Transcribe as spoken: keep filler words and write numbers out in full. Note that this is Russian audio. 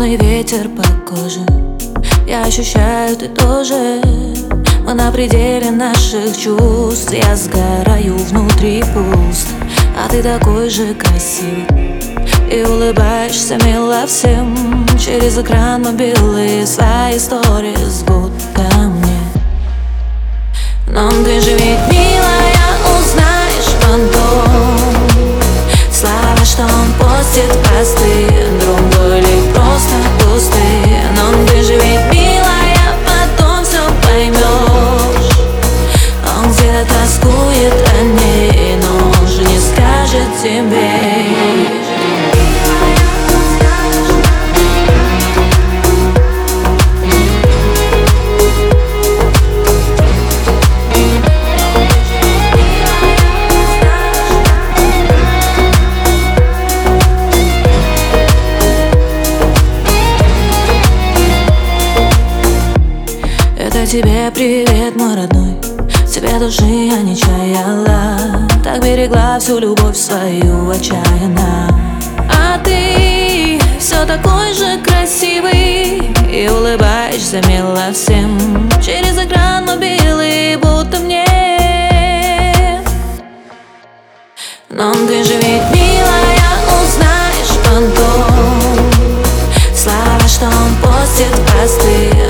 Холодный ветер по коже, я ощущаю, ты тоже. Мы на пределе наших чувств, я сгораю внутри пуст. А ты такой же красивый и улыбаешься мило всем. Через экран мобилы свои истории будто мне. Но ты же ведь, милая, узнаешь потом. Слова, что он постит, простые, другой или просто пустые. Но ты же ведь, милая, потом все поймешь. Он где-то тоскует о ней, но он же не скажет тебе. Тебе привет, мой родной. Тебе души я не чаяла, так берегла всю любовь свою отчаянно. А ты все такой же красивый и улыбаешься мило всем. Через экран мобилы будто мне. Но ты же ведь, милая, узнаешь потом. Слова, что он постит, простые,